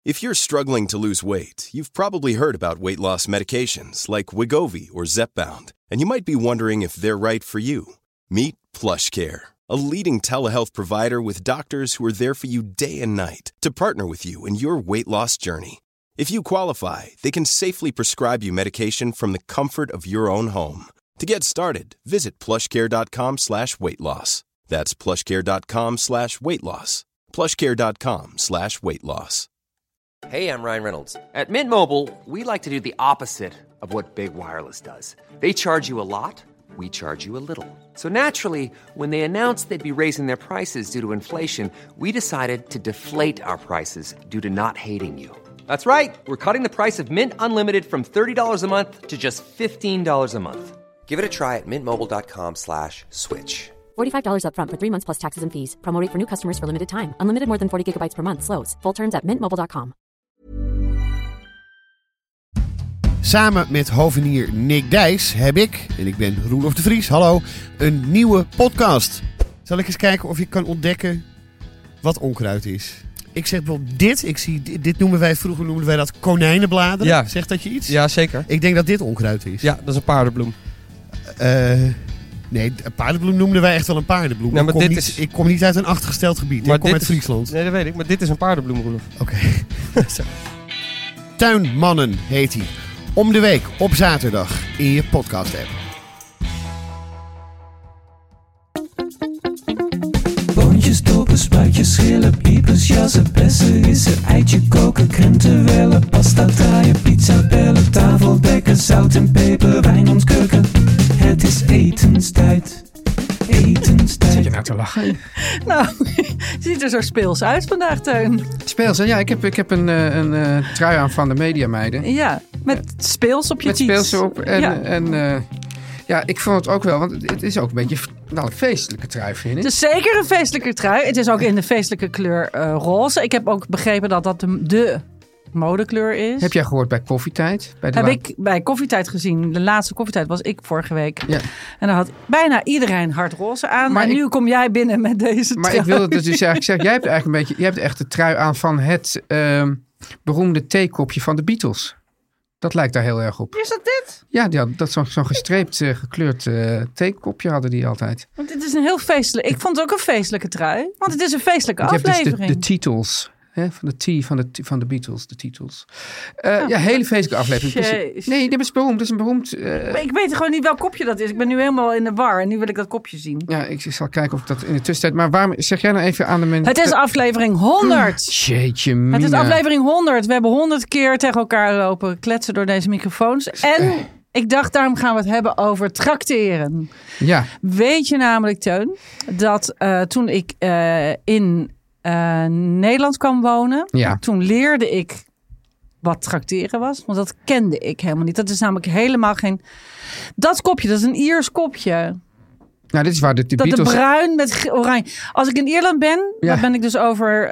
If you're struggling to lose weight, you've probably heard about weight loss medications like Wegovy or Zepbound, and you might be wondering if they're right for you. Meet PlushCare, a leading telehealth provider with doctors who are there for you day and night to partner with you in your weight loss journey. If you qualify, they can safely prescribe you medication from the comfort of your own home. To get started, visit plushcare.com/weightloss. That's plushcare.com/weightloss. plushcare.com/weightloss. Hey, I'm Ryan Reynolds. At Mint Mobile, we like to do the opposite of what Big Wireless does. They charge you a lot, we charge you a little. So naturally, when they announced they'd be raising their prices due to inflation, we decided to deflate our prices due to not hating you. That's right. We're cutting the price of Mint Unlimited from $30 a month to just $15 a month. Give it a try at mintmobile.com/switch. $45 up front for 3 months plus taxes and fees. Promo rate for new customers for limited time. Unlimited more than 40 gigabytes per month. Slows full terms at mintmobile.com. Samen met hovenier Nick Dijs heb ik, en ik ben Roelof de Vries, hallo, een nieuwe podcast. Zal ik eens kijken of je kan ontdekken wat onkruid is? Ik zeg bijvoorbeeld dit vroeger noemden wij dat konijnenbladeren. Ja. Zegt dat je iets? Ja, zeker. Ik denk dat dit onkruid is. Ja, dat is een paardenbloem. Nee, een paardenbloem noemden wij echt wel een paardenbloem. Nou, maar Ik kom niet uit een achtergesteld gebied. Ik kom uit Friesland. Nee, dat weet ik. Maar dit is een paardenbloem, Roelof. Oké. Tuinmannen heet hij. Om de week op zaterdag in je podcast-app. Boontjes, dopen, spuitjes, schillen, piepers, jassen, bessen, rissen, eitje koken, krenten wellen, pasta draaien, pizza bellen, tafel dekken, zout en peper, wijn ontkurken. Het is etenstijd. Zit je nou te lachen? Nou, je ziet er zo speels uit vandaag, Teun. Speels, ja. Ik heb een trui aan van de Mediameiden. Ja, met speels op je met tiets. Met speels op. Ja, ik vond het ook wel, want het is ook een beetje een feestelijke trui, vind ik. Het is zeker een feestelijke trui. Het is ook in de feestelijke kleur roze. Ik heb ook begrepen dat dat de modekleur is. Heb jij gehoord bij Koffietijd? Heb ik bij Koffietijd gezien. De laatste Koffietijd was ik vorige week. Ja. En daar had bijna iedereen hard roze aan. Maar nu kom jij binnen met deze trui. Maar ik wilde dus eigenlijk zeggen, jij hebt eigenlijk een beetje, jij hebt echt de trui aan van het beroemde theekopje van de Beatles. Dat lijkt daar heel erg op. Is dat dit? Ja, dat zo'n gestreept, gekleurd theekopje hadden die altijd. Want dit is een heel feestelijk. Ik vond het ook een feestelijke trui. Want het is een feestelijke aflevering. Je hebt dus de titels. Hè, van de Beatles, de titels. Ja, hele feestelijke aflevering. Dus, nee, dit is beroemd. Dat is een beroemd... Ik weet gewoon niet welk kopje dat is. Ik ben nu helemaal in de war en nu wil ik dat kopje zien. Ja, ik zal kijken of ik dat in de tussentijd... Maar waarom zeg jij nou even aan de mensen... Het is aflevering 100. Jeetje mina. Het is aflevering 100. We hebben 100 keer tegen elkaar lopen kletsen door deze microfoons. En ik dacht, daarom gaan we het hebben over trakteren. Ja. Weet je namelijk, Teun, dat toen ik in Nederland kwam wonen. Ja. Toen leerde ik wat trakteren was. Want dat kende ik helemaal niet. Dat is namelijk helemaal geen... Dat kopje, dat is een Iers kopje. Nou, dit is waar de Beatles... De bruin met oranje. Als ik in Ierland ben, dan ben ik dus over...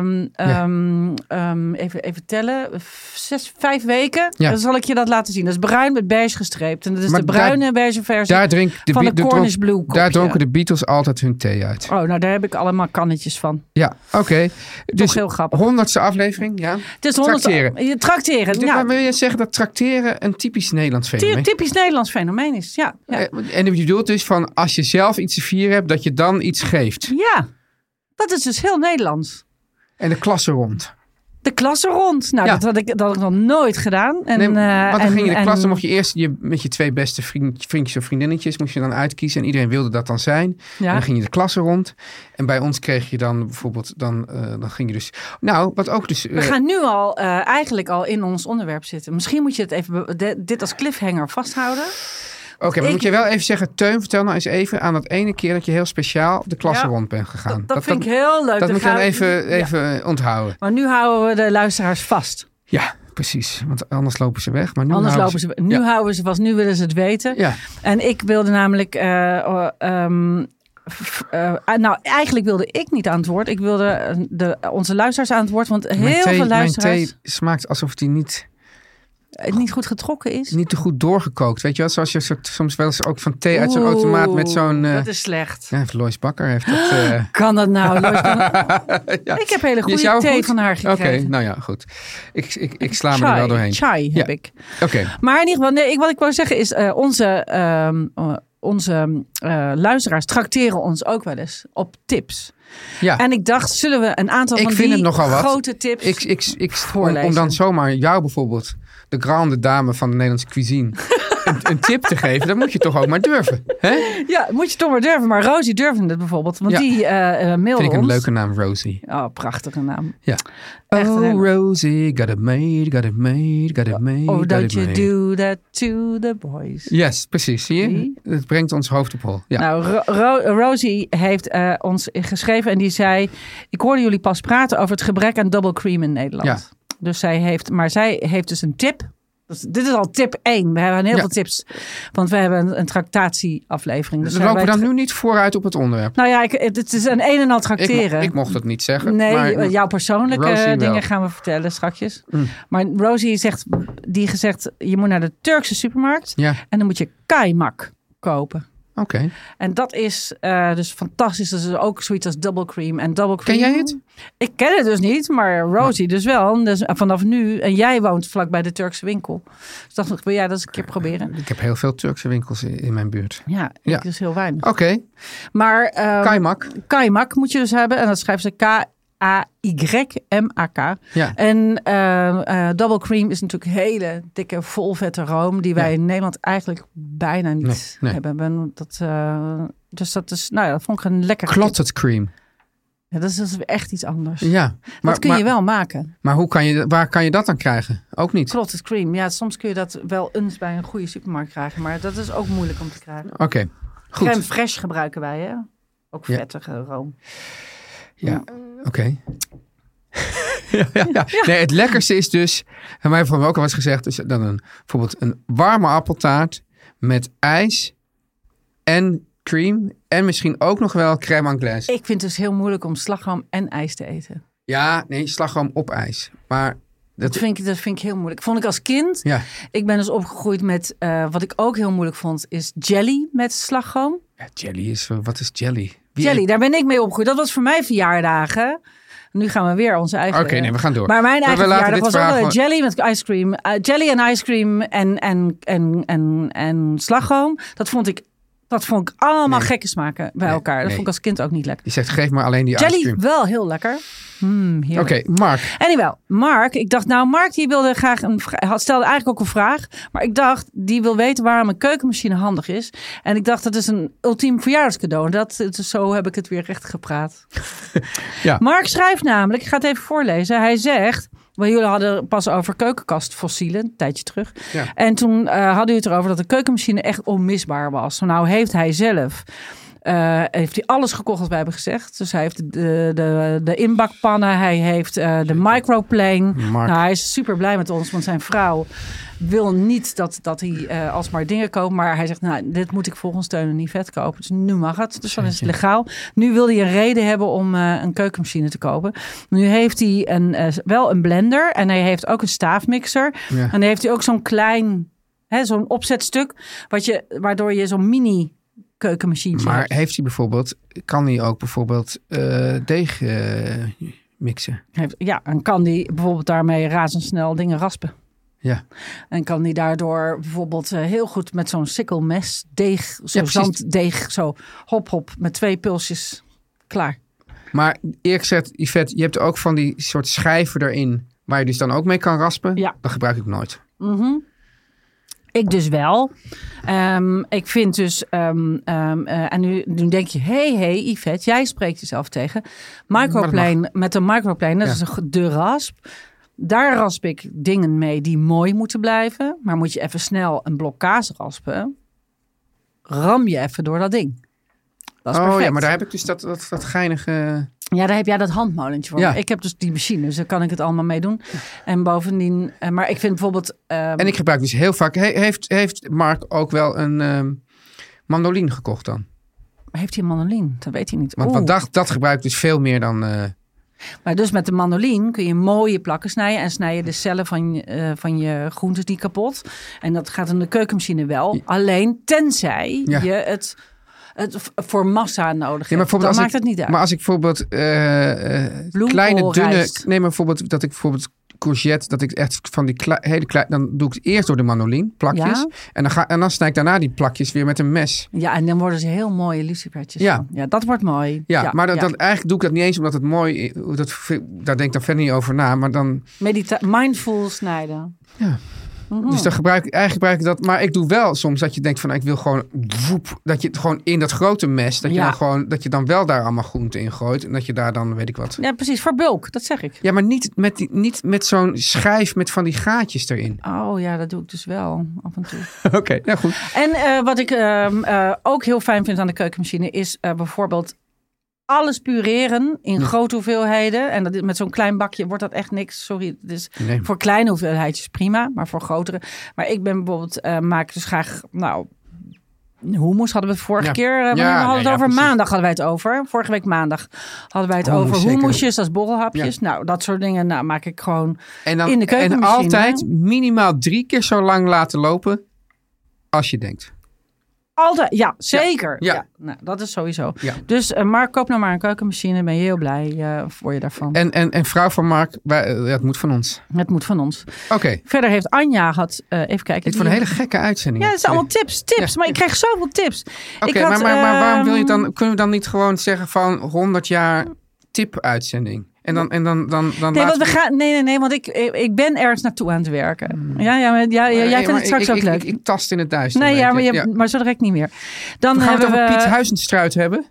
even tellen. 5 weken. Ja. Dan zal ik je dat laten zien. Dat is bruin met beige gestreept. En dat is de bruine en beige versie van de Cornish Blue kopje. Daar dronken de Beatles altijd hun thee uit. Oh, nou daar heb ik allemaal kannetjes van. Ja, oké. Dus heel grappig. 100ste aflevering, ja. Het is 100 trakteren. Trakteren. Dus wil je zeggen dat trakteren een typisch Nederlands fenomeen is? Typisch Nederlands fenomeen is, ja. En je bedoelt dus van als je zelf iets te vieren hebt, dat je dan iets geeft. Ja, dat is dus heel Nederlands. En de klasse rond. De klasse rond. Nou, dat had ik nog nooit gedaan. En, want dan ging je in de klas, dan mocht je eerst met je 2 beste vriendjes of vriendinnetjes moest je dan uitkiezen. En iedereen wilde dat dan zijn. Ja. En dan ging je de klasse rond. En bij ons kreeg je dan bijvoorbeeld, dan ging je dus... Nou, wat ook dus... We gaan nu al eigenlijk al in ons onderwerp zitten. Misschien moet je het even dit als cliffhanger vasthouden. Oké, maar moet je wel even zeggen, Teun, vertel nou eens even aan dat ene keer dat je heel speciaal de klasse rond bent gegaan. Dat vind ik heel leuk. Dat moet je dan even onthouden. Maar nu houden we de luisteraars vast. Ja, precies. Want anders lopen ze weg. Maar nu houden ze vast. Nu willen ze het weten. Ja. En ik wilde namelijk... nou, eigenlijk wilde ik niet aan het woord. Ik wilde onze luisteraars aan het woord. Want heel veel luisteraars... Mijn thee smaakt alsof die niet... het niet goed getrokken is. Niet te goed doorgekookt. Weet je wel, zoals je soms wel eens ook van thee uit zo'n automaat met zo'n... dat is slecht. Ja, Lois Bakker heeft dat... Kan dat nou? Lois, ja. Ik heb hele goede thee goed? van haar gekregen. Oké, nou ja, goed. Ik sla me er wel doorheen. Chai heb ik. Oké. Maar in ieder geval, wat ik wou zeggen is... onze luisteraars trakteren ons ook wel eens op tips. Ja. En ik dacht, zullen we een aantal van die grote tips voorlezen? Om dan zomaar jou bijvoorbeeld, de grande dame van de Nederlandse cuisine, een tip te geven, dan moet je toch ook maar durven. Hè? Ja, moet je toch maar durven. Maar Rosie durfde het bijvoorbeeld. Want die mailde Vind ik een ons. leuke naam, Rosie. Oh, prachtige naam. Ja. Echt Rosie, got it made, got it made, got it made, Oh, got don't it you made. do that to the boys. Yes, precies. Zie je? Het brengt ons hoofd op hol. Ja. Nou, Rosie heeft ons geschreven en die zei... Ik hoorde jullie pas praten over het gebrek aan double cream in Nederland. Ja. Dus zij heeft dus een tip. Dus dit is al tip 1. We hebben heel veel tips. Want we hebben een tractatieaflevering. Dus lopen we dan nu niet vooruit op het onderwerp? Nou ja, het is een en al tracteren. Ik mocht het niet zeggen. Nee, maar jouw persoonlijke Rosie dingen wel. gaan we vertellen straks. Maar Rosie zegt, je moet naar de Turkse supermarkt. Ja. En dan moet je kaymak kopen. Oké. En dat is dus fantastisch. Dat is ook zoiets als double cream. En double cream. Ken jij het? Ik ken het dus niet, maar Rosie dus wel. Dus vanaf nu. En jij woont vlakbij de Turkse winkel. Dus dacht ik, wil jij dat eens een keer proberen? Ik heb heel veel Turkse winkels in mijn buurt. Ja, Ja. ik dus heel weinig. Oké. Maar kaymak moet je dus hebben. En dat schrijft ze K-A-Y-M-A-K. Ja. En double cream is natuurlijk hele dikke, volvette room. Die wij in Nederland eigenlijk bijna niet hebben. Dus dat is, nou ja, dat vond ik een lekker. Clotted cream. Ja, dat is dus echt iets anders. Ja. Dat kun je wel maken. Maar waar kan je dat dan krijgen? Ook niet. Clotted cream. Ja, soms kun je dat wel eens bij een goede supermarkt krijgen. Maar dat is ook moeilijk om te krijgen. Oké. Goed. Crème fraîche gebruiken wij, hè? Ook vettige room. Ja, oké. Ja. Nee, het lekkerste is dus, van mij heeft ook al eens gezegd, dus dan bijvoorbeeld een warme appeltaart met ijs en cream en misschien ook nog wel crème anglaise. Ik vind het dus heel moeilijk om slagroom en ijs te eten. Ja, nee, slagroom op ijs. Maar dat vind ik heel moeilijk. Vond ik als kind. Ja. Ik ben dus opgegroeid met, wat ik ook heel moeilijk vond, is jelly met slagroom. Ja, jelly is, wat is jelly? Jelly, daar ben ik mee opgegroeid. Dat was voor mij verjaardagen. Nu gaan we weer onze eigen... Oké, nee, we gaan door. Maar mijn eigen verjaardag was ook wel jelly met ice cream. Jelly en ice cream en slagroom. Dat vond ik allemaal gekke smaken bij elkaar. Dat vond ik als kind ook niet lekker. Je zegt, geef maar alleen die jelly ice cream. wel heel lekker. Oké, Mark. Anyway, Mark, ik dacht Mark die wilde graag stelde eigenlijk ook een vraag. Maar ik dacht, die wil weten waarom een keukenmachine handig is. En ik dacht, dat is een ultiem verjaardagscadeau. Zo heb ik het weer recht gepraat. Ja. Mark schrijft namelijk, ik ga het even voorlezen. Hij zegt, jullie hadden pas over keukenkastfossielen, een tijdje terug. Ja. En toen hadden we het erover dat de keukenmachine echt onmisbaar was. Nou heeft hij zelf... heeft hij alles gekocht wat wij hebben gezegd. Dus hij heeft de inbakpannen. Hij heeft de microplane. Nou, hij is super blij met ons. Want zijn vrouw wil niet dat hij alsmaar dingen koopt. Maar hij zegt, nou, dit moet ik volgens Teun en Yvette kopen. Dus nu mag het. Dus dan is het legaal. Nu wil hij een reden hebben om een keukenmachine te kopen. Nu heeft hij wel een blender. En hij heeft ook een staafmixer. Ja. En dan heeft hij ook zo'n klein... zo'n opzetstuk. Waardoor je zo'n mini... keukenmachine. Maar heeft hij kan hij ook bijvoorbeeld deeg mixen? En kan hij bijvoorbeeld daarmee razendsnel dingen raspen. Ja. En kan hij daardoor bijvoorbeeld heel goed met zo'n sikkelmes deeg, zanddeeg, zo hop, met 2 pulsjes, klaar. Maar eerlijk gezegd, Yvette, je hebt ook van die soort schijven erin, waar je dus dan ook mee kan raspen. Ja. Dat gebruik ik nooit. Mm-hmm. Ik dus wel. Ik vind dus... en nu denk je... Hey, Yvette, jij spreekt jezelf tegen. Met een microplane, dat is de rasp. Daar rasp ik dingen mee die mooi moeten blijven. Maar moet je even snel een blok kaas raspen... ram je even door dat ding. Dat is perfect. Ja, maar daar heb ik dus dat geinige... Ja, daar heb jij dat handmolentje voor. Ja. Ik heb dus die machine, dus daar kan ik het allemaal mee doen. En bovendien... maar ik vind bijvoorbeeld... En ik gebruik dus heel vaak... Heeft Mark ook wel een mandoline gekocht dan? Heeft hij een mandoline? Dat weet hij niet. Want dat gebruik ik dus veel meer dan... Maar dus met de mandoline kun je mooie plakken snijden. En snij je de cellen van je groentes niet kapot. En dat gaat in de keukenmachine wel. Ja. Alleen tenzij je het voor massa nodig hebt. Dan maakt het niet uit. Maar als ik bijvoorbeeld kleine, dunne... Nee, maar bijvoorbeeld dat ik bijvoorbeeld courgette, dat ik echt van die hele kleine... Dan doe ik het eerst door de mandoline, plakjes. Ja. En dan snij ik daarna die plakjes weer met een mes. Ja, en dan worden ze heel mooie lucifertjes. Ja, dat wordt mooi. Ja, maar eigenlijk doe ik dat niet eens omdat het mooi... Daar denk ik dan verder niet over na, maar dan... Mindful snijden. Ja. Dus dan gebruik ik dat. Maar ik doe wel soms dat je denkt van ik wil gewoon dat je het gewoon in dat grote mes, dat je dan wel daar allemaal groenten in gooit. En dat je daar dan weet ik wat. Ja, precies. Voor bulk, dat zeg ik. Ja, maar niet met zo'n schijf met van die gaatjes erin. Oh ja, dat doe ik dus wel af en toe. Oké, nou goed. En wat ik ook heel fijn vind aan de keukenmachine is bijvoorbeeld alles pureren in grote hoeveelheden. En dat met zo'n klein bakje wordt dat echt niks. Sorry, dus voor kleine hoeveelheidjes prima, maar voor grotere. Maar ik ben bijvoorbeeld, maak dus graag, hummus hadden we het vorige keer. We hadden het over precies. Maandag hadden wij het over. Vorige week maandag hadden wij het over hummusjes als borrelhapjes. Ja. Nou, dat soort dingen maak ik gewoon in de keukenmachine. En altijd minimaal 3 keer zo lang laten lopen als je denkt. Altijd, ja, zeker. Ja. Nou, dat is sowieso. Ja. Dus Mark, koop nou maar een keukenmachine. Ben je heel blij voor je daarvan. En vrouw van Mark, het moet van ons. Het moet van ons. Oké. Verder heeft Anja even kijken. Dit is een hele gekke uitzending. Ja, het zijn allemaal tips. Ja. Maar ik krijg zoveel tips. Oké, maar waarom wil je dan? Kunnen we dan niet gewoon zeggen van 100 jaar tip-uitzending? En dan Nee, want ik ben ergens naartoe aan het werken. Jij vindt het straks ook leuk. Ik tast in het duister. Nee, maar zo direct niet meer. Dan gaan we het over Piet Huizenstruit hebben.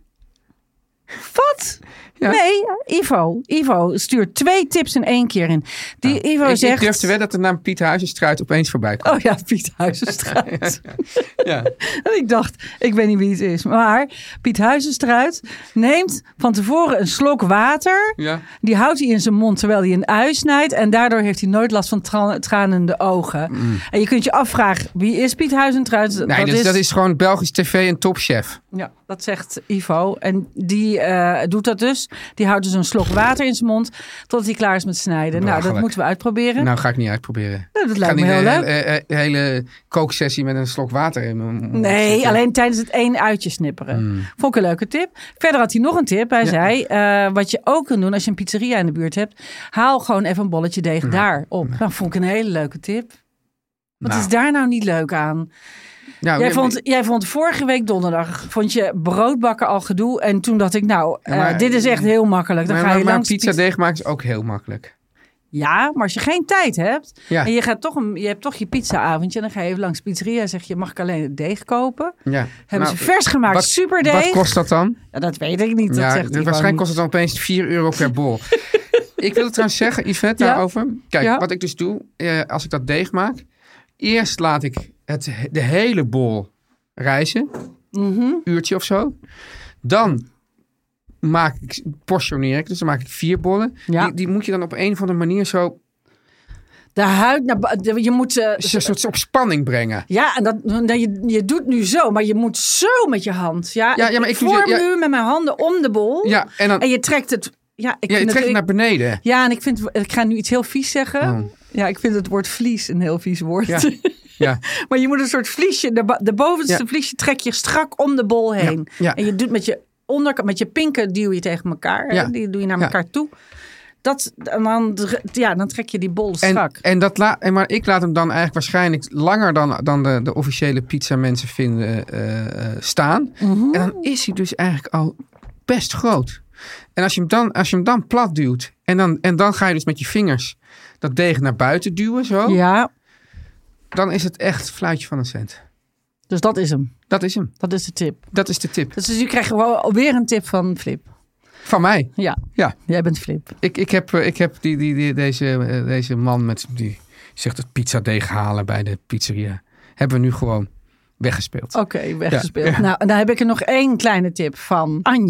Wat? Ja. Nee, Ivo stuurt 2 tips in 1 keer in. Ivo zegt... Ik durf te wedden dat de naam Piet Huizenstruit opeens voorbij komt. Oh ja, Piet Huizenstruit. Ja. En ik dacht, ik weet niet wie het is. Maar Piet Huizenstruit neemt van tevoren een slok water. Ja. Die houdt hij in zijn mond terwijl hij een ui snijdt. En daardoor heeft hij nooit last van tranende ogen. En je kunt je afvragen, wie is Piet Huizenstruit? Nee, dat is gewoon Belgisch tv en topchef. Ja, dat zegt Ivo. En die doet dat dus. Die houdt dus een slok water in zijn mond totdat hij klaar is met snijden. Nou, dat moeten we uitproberen. Nou, ga ik niet uitproberen. Dat lijkt me heel leuk. Een hele kooksessie met een slok water in mijn mond. Nee, alleen tijdens het 1 uitje snipperen. Vond ik een leuke tip. Verder had hij nog een tip. Hij zei, wat je ook kunt doen als je een pizzeria in de buurt hebt, haal gewoon even een bolletje deeg daar op. Nou, vond ik een hele leuke tip. Wat is daar nou niet leuk aan? Nou, jij vond vorige week donderdag broodbakken al gedoe. En toen dacht ik, dit is echt heel makkelijk. Dan ga je maar pizza deeg maken is ook heel makkelijk. Ja, maar als je geen tijd hebt en je hebt toch je pizzaavondje, dan ga je even langs de pizzeria en zeg je, mag ik alleen het deeg kopen? Ja. Hebben ze vers gemaakt, superdeeg. Wat kost dat dan? Ja, dat weet ik niet. Dat zegt waarschijnlijk kost het dan opeens €4 per bol. Ik wil het trouwens zeggen, Yvette, daarover. Kijk, wat ik dus doe, als ik dat deeg maak, eerst laat ik de hele bol rijzen. Uurtje of zo. Dan portioneer ik. Dus dan maak ik 4 bollen. Ja. Die moet je dan op een of andere manier zo... De huid... Je moet... een soort op spanning brengen. Ja, en je doet nu zo. Maar je moet zo met je hand. Ja, maar ik vorm nu met mijn handen om de bol. Ja, en je trekt het... Ja, je trekt het naar beneden. Ja, en ik ga nu iets heel vies zeggen. Oh. Ja, ik vind het woord vlies een heel vies woord. Ja. Ja. Maar je moet een soort vliesje, de bovenste vliesje trek je strak om de bol heen. Ja. Ja. En je doet met je onderkant, met je pinken duw je tegen elkaar. Ja. Die doe je naar elkaar toe. Dan trek je die bol strak. Maar ik laat hem dan eigenlijk waarschijnlijk langer dan de officiële pizza mensen vinden staan. En dan is hij dus eigenlijk al best groot. En als je hem dan plat duwt en dan ga je dus met je vingers dat deeg naar buiten duwen zo. Ja. Dan is het echt fluitje van een cent. Dus dat is hem? Dat is hem. Dat is de tip? Dat is de tip. Dus u krijgt gewoon weer een tip van Flip? Van mij? Ja. Jij bent Flip. Ik heb deze man die zegt het pizzadeeg halen bij de pizzeria. Hebben we nu gewoon weggespeeld. Oké, weggespeeld. Ja. Nou, en dan heb ik er nog 1 kleine tip van Anja.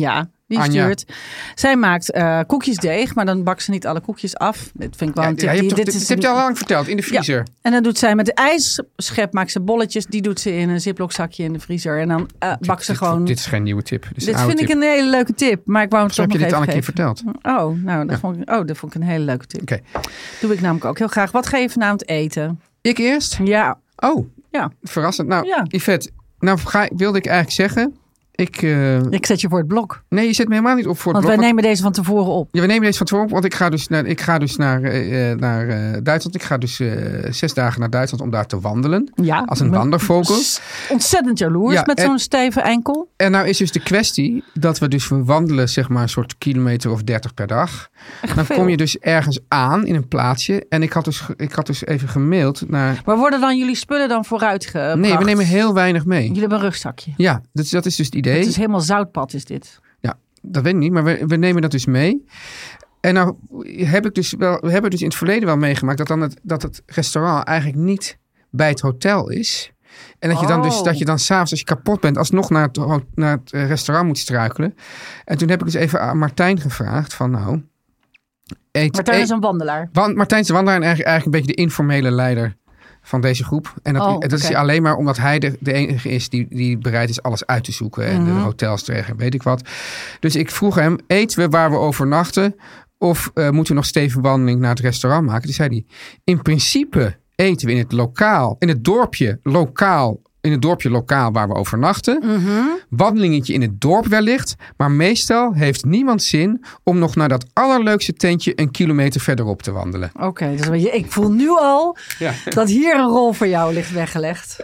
Die Anja. stuurt. Zij maakt koekjesdeeg, maar dan bakt ze niet alle koekjes af. Dit vind ik wel een tip. Dit heb je al lang verteld, in de vriezer. Ja. En dan doet zij met de ijsschep, maakt ze bolletjes. Die doet ze in een ziplock zakje in de vriezer. En dan bakt ze gewoon... Dit is geen nieuwe tip. Dit vind ik een hele leuke tip. Maar ik wou het Zo toch heb je nog dit even al een keer geven. verteld. Oh, nou, dat vond ik een hele leuke tip. Oké. Doe ik namelijk ook heel graag. Wat ga je vanavond eten? Ik eerst? Ja. Oh, Ja. verrassend. Nou, Ja. Yvette, wilde ik eigenlijk zeggen... Ik zet je voor het blok. Nee, je zet me helemaal niet op voor het Want blok. wij nemen deze van tevoren op. Ja, we nemen deze van tevoren op, want ik ga dus naar Duitsland. Ik ga dus 6 dagen naar Duitsland om daar te wandelen. Ja. Als een wandervogel. Ontzettend jaloers Ja, met zo'n steve enkel. En nou is dus de kwestie dat we wandelen zeg maar een soort kilometer of 30 per dag. Dan veel. kom je dus ergens aan in een plaatsje. En ik had dus even gemaild naar... Maar worden dan jullie spullen dan vooruit gebracht? Nee, we nemen heel weinig mee. Jullie hebben een rugzakje. Ja, dat is dus het idee. Het is helemaal zoutpad is dit. Ja, dat weet ik niet, maar we nemen dat dus mee. En nou heb ik dus we hebben dus in het verleden wel meegemaakt dat het restaurant eigenlijk niet bij het hotel is. En dat je dan s'avonds, als je kapot bent, alsnog naar het restaurant moet struikelen. En toen heb ik dus even aan Martijn gevraagd van nou... Martijn is een wandelaar. Martijn is de wandelaar en eigenlijk een beetje de informele leider van deze groep. En dat is alleen maar omdat hij de enige is die bereid is alles uit te zoeken. En de hotels te regelen, weet ik wat. Dus ik vroeg hem, eten we waar we overnachten? Of moeten we nog stevige wandeling naar het restaurant maken? Toen zei hij, in principe eten we in het dorpje lokaal waar we overnachten. Wandelingetje in het dorp wellicht. Maar meestal heeft niemand zin om nog naar dat allerleukste tentje een kilometer verderop te wandelen. Oké, dus ik voel nu al dat hier een rol voor jou ligt weggelegd.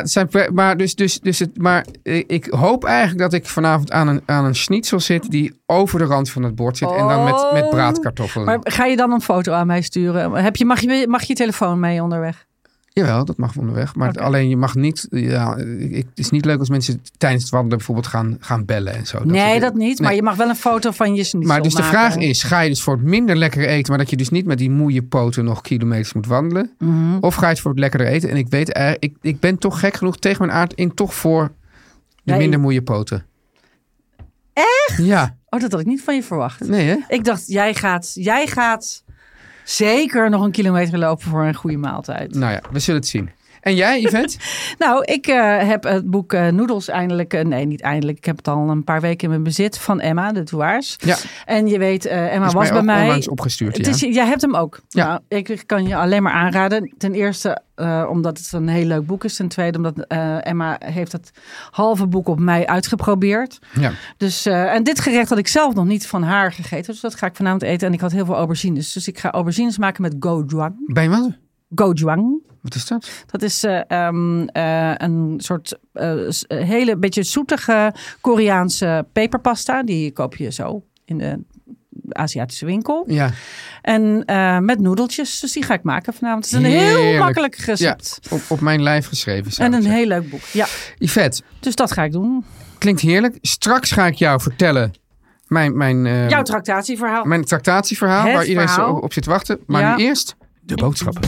Maar ik hoop eigenlijk dat ik vanavond aan een schnitzel zit die over de rand van het bord zit. En dan met braadkartoffelen. Maar ga je dan een foto aan mij sturen? Mag je telefoon mee onderweg? Jawel, dat mag onderweg. Maar alleen je mag niet... het is niet leuk als mensen tijdens het wandelen bijvoorbeeld gaan bellen en zo. Dat niet. Maar je mag wel een foto van je schnitzel Maar dus maken. de vraag is, ga je dus voor het minder lekkere eten... maar dat je dus niet met die moeie poten nog kilometers moet wandelen? Of ga je het voor het lekkere eten? En ik weet eigenlijk... Ik ben toch gek genoeg tegen mijn aard in toch voor de minder moeie poten. Echt? Ja. Oh, dat had ik niet van je verwacht. Nee, hè? Ik dacht, jij gaat zeker nog een kilometer lopen voor een goede maaltijd. Nou ja, we zullen het zien. En jij, Yvette? Nou, ik heb het boek Noedels eindelijk... nee, niet eindelijk. Ik heb het al een paar weken in mijn bezit van Emma, de Touaars. Ja. En je weet, Emma was bij mij... onlangs opgestuurd, ja. Jij hebt hem ook. Ja. Nou, ik kan je alleen maar aanraden. Ten eerste omdat het een heel leuk boek is. Ten tweede omdat Emma heeft het halve boek op mij uitgeprobeerd. Ja. Dus, en dit gerecht had ik zelf nog niet van haar gegeten. Dus dat ga ik vanavond eten. En ik had heel veel aubergines. Dus ik ga aubergines maken met gochujang. Bij wat? Gochujang. Wat is dat? Dat is een soort hele beetje zoetige Koreaanse peperpasta. Die koop je zo in de Aziatische winkel. Ja. En met noedeltjes. Dus die ga ik maken vanavond. Het is een heel makkelijk recept. Ja, op mijn lijf geschreven. En een heel leuk boek. Ja. Yvette. Dus dat ga ik doen. Klinkt heerlijk. Straks ga ik jou vertellen... Jouw tractatieverhaal. Mijn tractatieverhaal. Waar iedereen zo op zit te wachten. Maar nu eerst de boodschappen.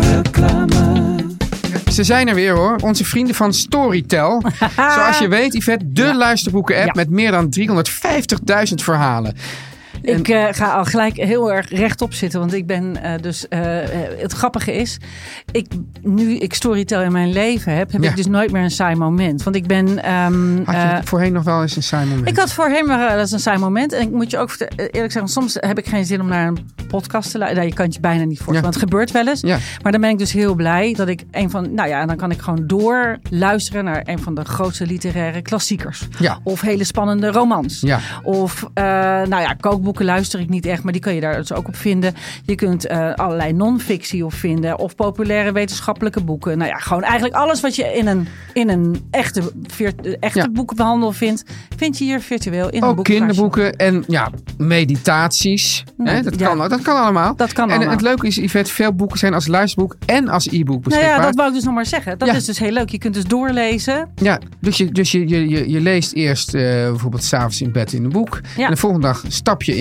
Ze zijn er weer hoor. Onze vrienden van Storytel. Zoals je weet, Yvette, de luisterboeken-app met meer dan 350.000 verhalen. Ik ga al gelijk heel erg rechtop zitten. Want ik ben het grappige is... Nu ik Storytel in mijn leven heb ik dus nooit meer een saai moment. Want ik ben... had je voorheen nog wel eens een saai moment? Ik had voorheen wel eens een saai moment. En ik moet je ook eerlijk zeggen... Soms heb ik geen zin om naar een podcast te luisteren. Je kan het je bijna niet voorstellen. Want het gebeurt wel eens. Ja. Maar dan ben ik dus heel blij dat ik dan kan ik gewoon door luisteren naar een van de grootste literaire klassiekers. Ja. Of hele spannende romans. Ja. Of kookboeken luister ik niet echt, maar die kun je daar dus ook op vinden. Je kunt allerlei non-fictie op vinden of populaire wetenschappelijke boeken. Nou ja, gewoon eigenlijk alles wat je in een echte boekenhandel vindt, vind je hier virtueel in een boek. Ook kinderboeken en meditaties. Nee, dat kan allemaal. Dat kan allemaal. Het leuke is, Yvette, veel boeken zijn als luisterboek en als e-book beschikbaar. Nou ja, dat wou ik dus nog maar zeggen. Dat is dus heel leuk. Je kunt dus doorlezen. Ja, dus je leest eerst bijvoorbeeld 's avonds in bed in een boek. Ja. En de volgende dag stap je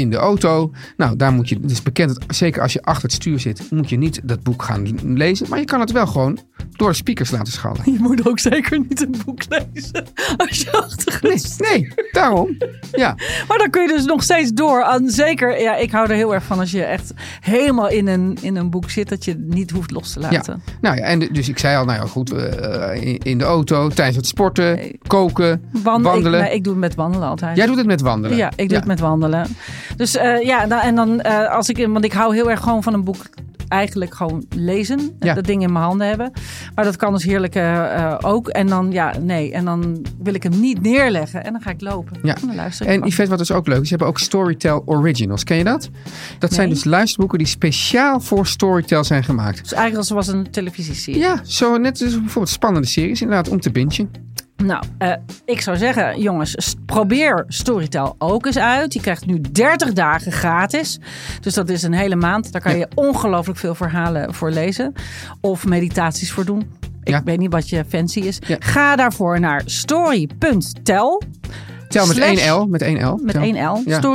in de auto. Nou, daar moet je, het is bekend dat zeker als je achter het stuur zit, moet je niet dat boek gaan lezen. Maar je kan het wel gewoon door de speakers laten schallen. Je moet ook zeker niet een boek lezen als je achter het Nee, daarom. Ja. Maar dan kun je dus nog steeds door. En zeker, ja, ik hou er heel erg van als je echt helemaal in een boek zit, dat je het niet hoeft los te laten. Ja. Nou ja, en dus ik zei al, nou ja, goed, in de auto, tijdens het sporten, koken, wandelen. Ik doe het met wandelen altijd. Jij doet het met wandelen? Ja, ik doe het met wandelen. Dus want ik hou heel erg gewoon van een boek eigenlijk gewoon lezen. Ja. Dat ding in mijn handen hebben. Maar dat kan dus heerlijk ook. En dan, en dan wil ik hem niet neerleggen. En dan ga ik lopen. Ja. En dan luister ik En gewoon. Yvette, wat dus ook leuk is, ze hebben ook Storytel Originals. Ken je dat? Dat zijn dus luisterboeken die speciaal voor Storytel zijn gemaakt. Dus eigenlijk als een televisieserie. Ja, zo net als bijvoorbeeld spannende series inderdaad om te bingen. Nou, ik zou zeggen, jongens, probeer Storytel ook eens uit. Je krijgt nu 30 dagen gratis. Dus dat is een hele maand. Daar kan je ongelooflijk veel verhalen voor lezen. Of meditaties voor doen. Ik weet niet wat je fancy is. Ja. Ga daarvoor naar story.tel. Tel met 1 L. Met 1 L. Met 1 L. Ja.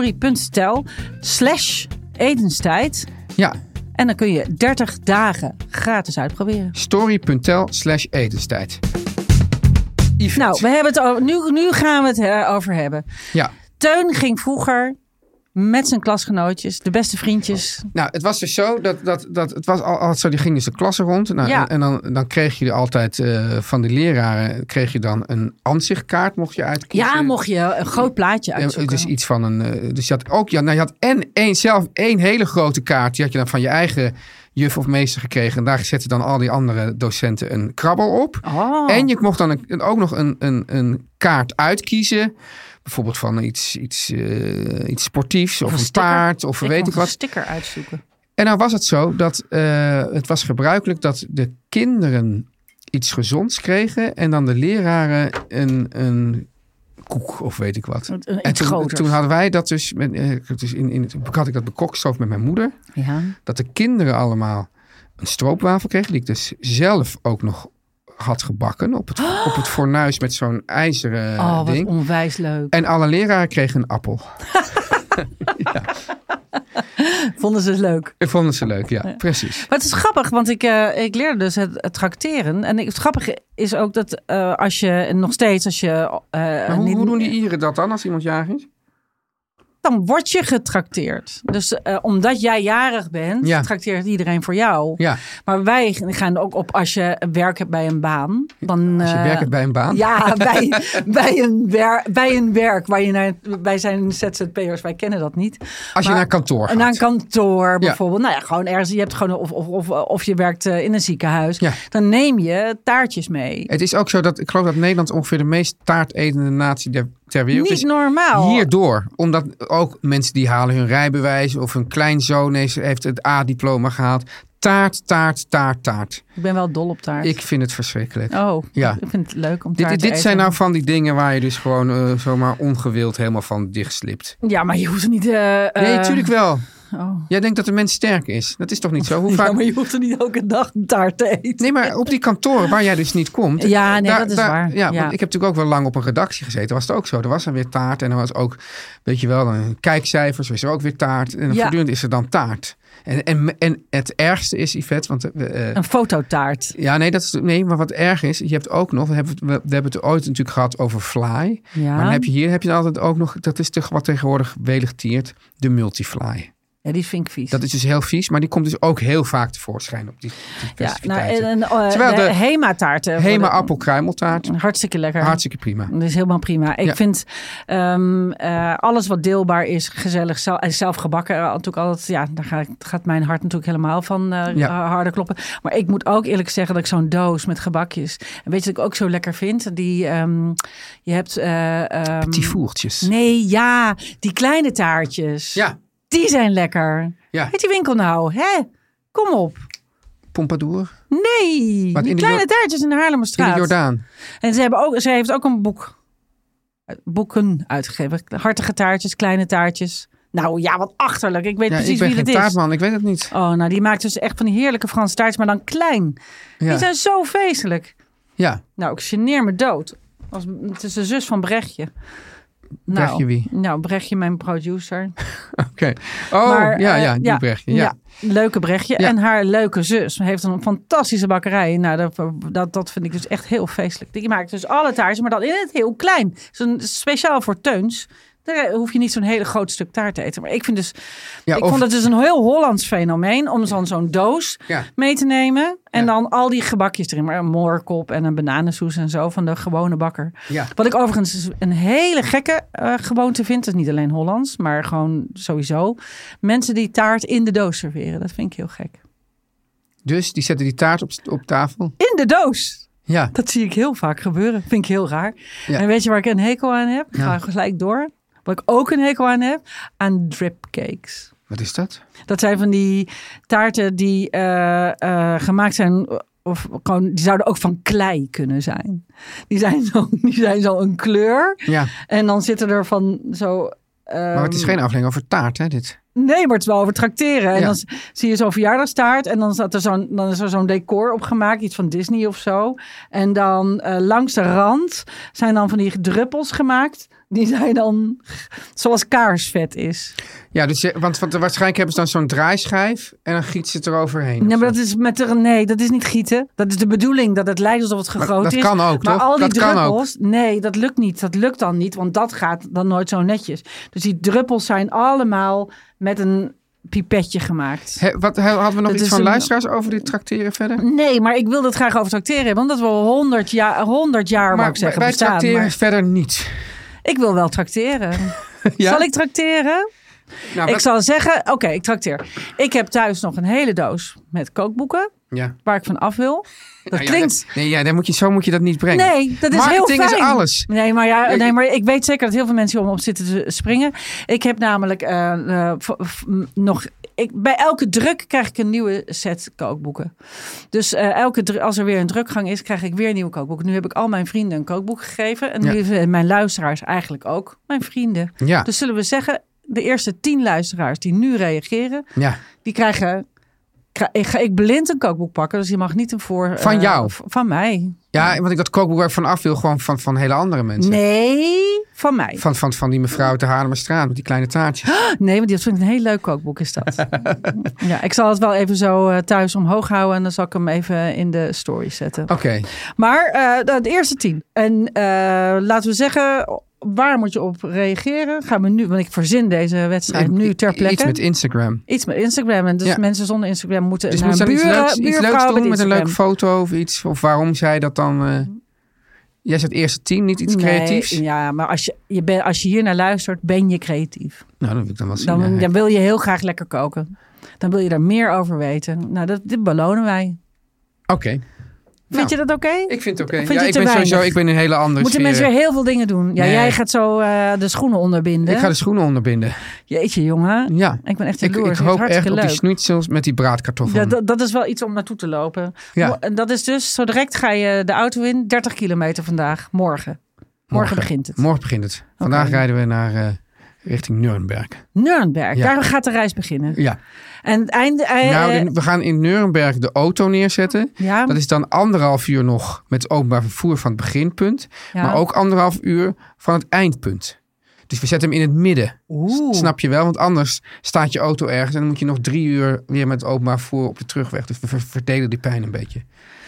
Story.tel/etenstijd. Ja. En dan kun je 30 dagen gratis uitproberen. Story.tel/etenstijd. Yvette. Nou, we hebben het nu gaan we het over hebben. Ja. Teun ging vroeger met zijn klasgenootjes, de beste vriendjes. Nou, het was dus zo dat het was altijd zo, die ging dus de klassen rond. Nou, ja. En dan kreeg je altijd van de leraren kreeg je dan een ansichtkaart, mocht je uitkiezen. Ja, mocht je een groot plaatje uitzoeken. Dus iets van een. Dus je had ook, je had zelf één hele grote kaart. Die had je dan van je eigen juf of meester gekregen. En daar zetten dan al die andere docenten een krabbel op. Oh. En je mocht dan ook nog een kaart uitkiezen. Bijvoorbeeld van iets sportiefs of een paard of weet ik wat. Een sticker uitzoeken. En nou was het zo dat het was gebruikelijk dat de kinderen iets gezonds kregen en dan de leraren een koek of weet ik wat. En toen hadden wij dat dus, had ik dat bekokstoofd met mijn moeder. Ja. Dat de kinderen allemaal een stroopwafel kregen, die ik dus zelf ook nog had gebakken op het fornuis met zo'n ijzeren ding. Wat onwijs leuk. En alle leraren kregen een appel. Ja. Vonden ze het leuk? Vonden ze leuk, ja, precies. Maar het is grappig, want ik leerde dus het trakteren. En het grappige is ook dat als je... Maar hoe doen die Ieren dat dan als iemand jarig is? Dan word je getrakteerd. Dus omdat jij jarig bent, trakteert iedereen voor jou. Ja. Maar wij gaan ook op als je werk hebt bij een baan. Dan, als je werk hebt bij een baan? Ja, bij een werk waar je wij zijn ZZP'ers, wij kennen dat niet. Als je naar kantoor gaat. Naar een kantoor bijvoorbeeld. Nou ja, gewoon ergens. Je hebt gewoon of je werkt in een ziekenhuis. Ja. Dan neem je taartjes mee. Het is ook zo dat ik geloof dat Nederland ongeveer de meest taartetende natie ter wereld is. Niet normaal. Hierdoor. Omdat ook mensen die halen hun rijbewijs of hun kleinzoon heeft het A-diploma gehaald. Taart. Ik ben wel dol op taart. Ik vind het verschrikkelijk. Oh, ja. Ik vind het leuk om taart te eten. Dit zijn nou van die dingen waar je dus gewoon zomaar ongewild helemaal van dichtslipt. Ja, maar je hoeft er niet... Nee, natuurlijk wel. Oh. Jij denkt dat de mens sterk is. Dat is toch niet zo? Hoe vaak... Ja, maar je hoeft er niet elke dag een taart te eten. Nee, maar op die kantoren waar jij dus niet komt. Ja, nee, dat is waar. Ja, want ik heb natuurlijk ook wel lang op een redactie gezeten. Was het ook zo. Er was dan weer taart. En er was ook, weet je wel, een kijkcijfers. Was er ook weer taart. En voortdurend is er dan taart. En het ergste is, Yvette... Want, een fototaart. Ja, nee, maar wat erg is... Je hebt ook nog... We hebben het ooit natuurlijk gehad over fly. Ja. Maar dan heb je altijd ook nog... Dat is wat tegenwoordig welig tiert. De multifly. Ja, die vind ik vies. Dat is dus heel vies, maar die komt dus ook heel vaak tevoorschijn op die festiviteiten. Ja, terwijl de Hema-taarten. Hema-appelkruimeltaart. Hartstikke lekker. Hartstikke prima. Dat is helemaal prima. Ik vind alles wat deelbaar is, gezellig, zelf gebakken. Natuurlijk altijd, daar gaat mijn hart natuurlijk helemaal van harder kloppen. Maar ik moet ook eerlijk zeggen dat ik zo'n doos met gebakjes. En weet je wat ik ook zo lekker vind? Die, je hebt... Petit voertjes. Nee, ja, die kleine taartjes. Ja. Die zijn lekker. Ja. Heet die winkel nou? Hè? Kom op. Pompadour? Nee. Die kleine taartjes in de Haarlemmerstraat. In de Jordaan. En ze heeft ook een boeken uitgegeven. Hartige taartjes, kleine taartjes. Nou ja, wat achterlijk. Ik weet precies wie het is. Ik ben geen taartman, ik weet het niet. Oh, nou die maakt dus echt van die heerlijke Franse taartjes, maar dan klein. Ja. Die zijn zo feestelijk. Ja. Nou, ik geneer me dood. Het is de zus van Brechtje. Brechtje wie? Nou, Brechtje, mijn producer. Oké. Oh, Maar, die Brechtje. Ja. Leuke Brechtje. Ja. En haar leuke zus heeft een fantastische bakkerij. Nou, dat vind ik dus echt heel feestelijk. Die maakt dus alle taarten, maar dan in het heel klein. Speciaal voor Teuns. Daar hoef je niet zo'n hele groot stuk taart te eten. Maar ik vind dus, vond het dus een heel Hollands fenomeen om zo'n doos mee te nemen. En dan al die gebakjes erin. Maar een moorkop en een bananensoes en zo van de gewone bakker. Ja. Wat ik overigens een hele gekke gewoonte vind. Dat is niet alleen Hollands, maar gewoon sowieso. Mensen die taart in de doos serveren. Dat vind ik heel gek. Dus die zetten die taart op tafel? In de doos! Ja. Dat zie ik heel vaak gebeuren. Vind ik heel raar. Ja. En weet je waar ik een hekel aan heb? Ik ga gelijk door. Wat ik ook een hekel aan heb, aan dripcakes. Wat is dat? Dat zijn van die taarten die gemaakt zijn, of gewoon, die zouden ook van klei kunnen zijn. Die zijn zo een kleur. Ja. En dan zitten er van zo... maar het is geen aflevering over taart, hè, dit? Nee, maar het is wel over trakteren. En dan zie je zo'n verjaardagstaart. En dan is er zo'n decor opgemaakt. Iets van Disney of zo. En dan langs de rand zijn dan van die druppels gemaakt. Die zijn dan zoals kaarsvet is. Ja, dus, want waarschijnlijk hebben ze dan zo'n draaischijf. En dan giet ze het eroverheen. Nee, maar dat is niet gieten. Dat is de bedoeling. Dat het lijkt alsof het gegoten is. Dat kan ook, maar toch? al die dat druppels, nee, dat lukt niet. Dat lukt dan niet. Want dat gaat dan nooit zo netjes. Dus die druppels zijn allemaal met een pipetje gemaakt. Hadden we nog iets van luisteraars over dit trakteren verder? Nee, maar ik wil het graag over trakteren hebben. Omdat we 100 jaar maar ik zeggen, wij bestaan. Trakteren verder niet. Ik wil wel trakteren. Ja? Zal ik trakteren? Nou, ik zal zeggen, oké, ik trakteer. Ik heb thuis nog een hele doos met kookboeken. Ja. Waar ik van af wil. Dat klinkt... Zo moet je dat niet brengen. Nee, dat is marketing heel fijn. Is alles. Nee, maar ik weet zeker dat heel veel mensen om op zitten te springen. Ik heb namelijk bij elke druk krijg ik een nieuwe set kookboeken. Dus als er weer een drukgang is, krijg ik weer nieuwe kookboeken. Nu heb ik al mijn vrienden een kookboek gegeven. En nu mijn luisteraars eigenlijk ook mijn vrienden. Ja. Dus zullen we zeggen, de eerste 10 luisteraars die nu reageren, die krijgen... Ga ik blind een kookboek pakken, dus je mag niet een voor... Van jou? Van mij. Ja, want ik dat kookboek waar ik van af wil, gewoon van hele andere mensen. Nee, van mij. Van die mevrouw te Haarlemmerstraat met die kleine taartjes. Nee, want dat vind ik een heel leuk kookboek is dat. Ja, ik zal het wel even zo thuis omhoog houden en dan zal ik hem even in de story zetten. Oké. Maar de eerste 10. En laten we zeggen... Waar moet je op reageren? Gaan we nu, want ik verzin deze wedstrijd nu ter plekke. Iets met Instagram. Iets met Instagram. En dus mensen zonder Instagram moeten dus naar iets leuks doen met een leuke foto of iets. Of waarom zij dat dan... Jij zegt eerste 10, niet iets creatiefs? Ja, maar als je hier naar luistert, ben je creatief. Nou, dat wil ik dan wel zien. Dan wil je heel graag lekker koken. Dan wil je daar meer over weten. Nou, dit belonen wij. Oké. Vind je dat oké? Ik vind het oké. Ja, ik ben een hele andere Moeten mensen weer heel veel dingen doen? Ja, nee. Jij gaat zo de schoenen onderbinden. Ik ga de schoenen onderbinden. Jeetje, jongen. Ja. Ik ben echt jaloers. Ik hoop echt op die schnitzel met die braadkartoffelen. Ja, dat is wel iets om naartoe te lopen. Ja. En dat is dus, zo direct ga je de auto in. 30 kilometer vandaag. Morgen begint het. Morgen begint het. Vandaag rijden we naar... richting Nuremberg. Nuremberg, daar gaat de reis beginnen. Ja. En het einde... we gaan in Nuremberg de auto neerzetten. Ja. Dat is dan 1,5 uur nog met openbaar vervoer van het beginpunt. Ja. Maar ook 1,5 uur van het eindpunt. Dus we zetten hem in het midden. Oeh. Snap je wel? Want anders staat je auto ergens en dan moet je nog 3 uur weer met openbaar vervoer op de terugweg. Dus we verdelen die pijn een beetje.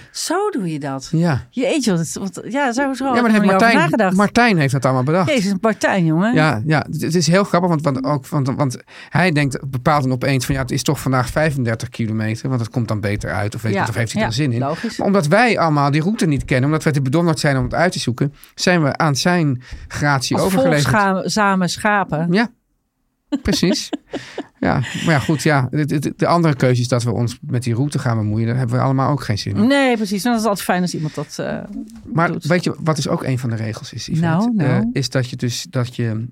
Zo doe je dat? Ja. Jeetje, zo ja, maar heeft Martijn heeft dat allemaal bedacht. Jezus, Martijn, jongen. Ja, het is heel grappig, want hij bepaalt dan opeens van het is toch vandaag 35 kilometer, want dat komt dan beter uit. Of heeft hij er zin in. Logisch. Maar omdat wij allemaal die route niet kennen, omdat wij te bedonderd zijn om het uit te zoeken, zijn we aan zijn gratie overgeleverd. Volgzame schapen. Ja. Precies. Ja, maar ja, goed. Ja, de andere keuze is dat we ons met die route gaan bemoeien. Daar hebben we allemaal ook geen zin in. Nee, precies. En dat is altijd fijn als iemand dat maar doet. Weet je, wat is ook een van de regels is, Yvette? Is dat je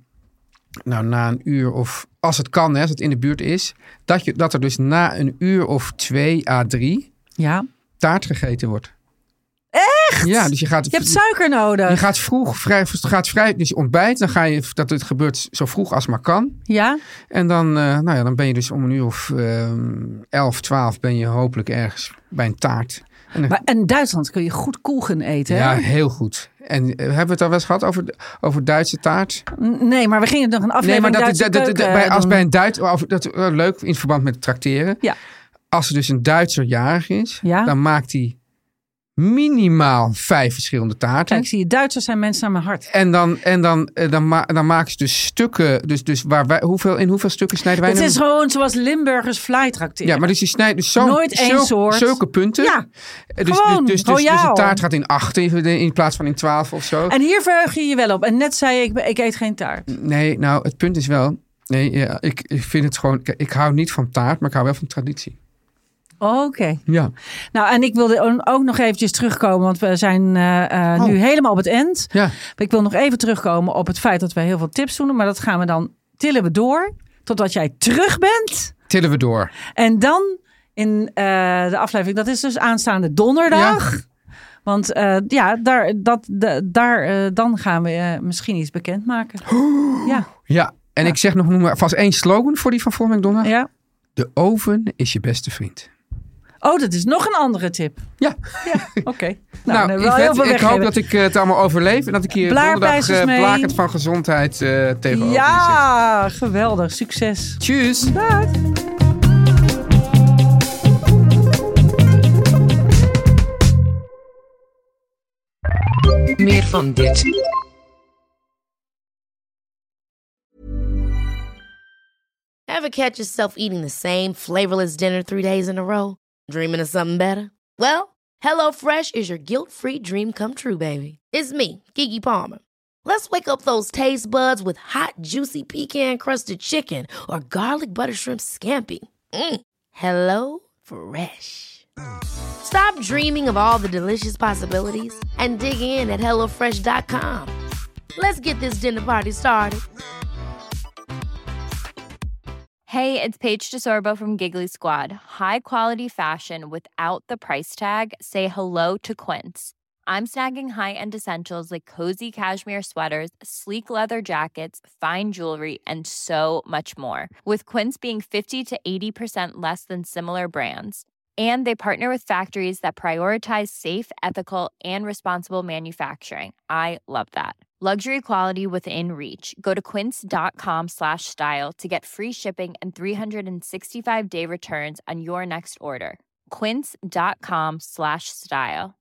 na een uur of als het kan, als het in de buurt is, dat er dus na een uur of 2 à 3 taart gegeten wordt. Echt? Ja, dus je hebt suiker nodig. Je gaat vrij, dus je ontbijt. Dan ga je, dat het gebeurt zo vroeg als maar kan. Ja. En dan, dan ben je dus om een uur of 11, 12 ben je hopelijk ergens bij een taart. Maar in Duitsland kun je goed koegen eten, hè? Ja, heel goed. En hebben we het al wel eens gehad over Duitse taart? Nee, maar we gingen nog een aflevering bij een Duits... leuk, in verband met het trakteren. Ja. Als er dus een Duitser jarig is, Ja. dan maakt hij minimaal 5 verschillende taarten. Kijk, zie je, Duitsers zijn mensen aan mijn hart. En dan maken ze dus stukken. Dus in hoeveel stukken snijden wij? Het is gewoon zoals Limburgers fly trakteren. Ja, maar dus je snijdt dus Nooit één soort. Zulke punten. Ja, Dus de taart gaat in 8 in plaats van in 12 of zo. En hier verheug je je wel op. En net zei je, ik eet geen taart. Nee, nou, het punt is wel... Nee, ja, ik vind het gewoon... Ik hou niet van taart, maar ik hou wel van traditie. Oké. Ja. Nou, en ik wilde ook nog eventjes terugkomen, want we zijn nu helemaal op het eind. Ja. Ik wil nog even terugkomen op het feit dat we heel veel tips doen, maar dat gaan we dan tillen we door totdat jij terug bent. Tillen we door. En dan in de aflevering, dat is dus aanstaande donderdag. Ja. Want dan gaan we misschien iets bekendmaken. Ja, en ik zeg noem maar vast 1 slogan voor die van volgende week donderdag. Ja. De oven is je beste vriend. Oh, dat is nog een andere tip. Ja. Oké. Nou, Yvette, ik hoop dat ik het allemaal overleef. En dat ik hier donderdag blakend van gezondheid tegenover zit. Ja, geweldig. Succes. Tjus. Dag. Meer van dit. Ever catch yourself eating the same flavorless dinner 3 days in a row? Dreaming of something better? Well, HelloFresh is your guilt-free dream come true, baby. It's me, Keke Palmer. Let's wake up those taste buds with hot, juicy pecan-crusted chicken or garlic butter shrimp scampi. HelloFresh. Stop dreaming of all the delicious possibilities and dig in at HelloFresh.com. Let's get this dinner party started. Hey, it's Paige DeSorbo from Giggly Squad. High quality fashion without the price tag. Say hello to Quince. I'm snagging high-end essentials like cozy cashmere sweaters, sleek leather jackets, fine jewelry, and so much more. With Quince being 50 to 80% less than similar brands. And they partner with factories that prioritize safe, ethical, and responsible manufacturing. I love that. Luxury quality within reach. Go to quince.com/style to get free shipping and 365-day returns on your next order. Quince.com/style.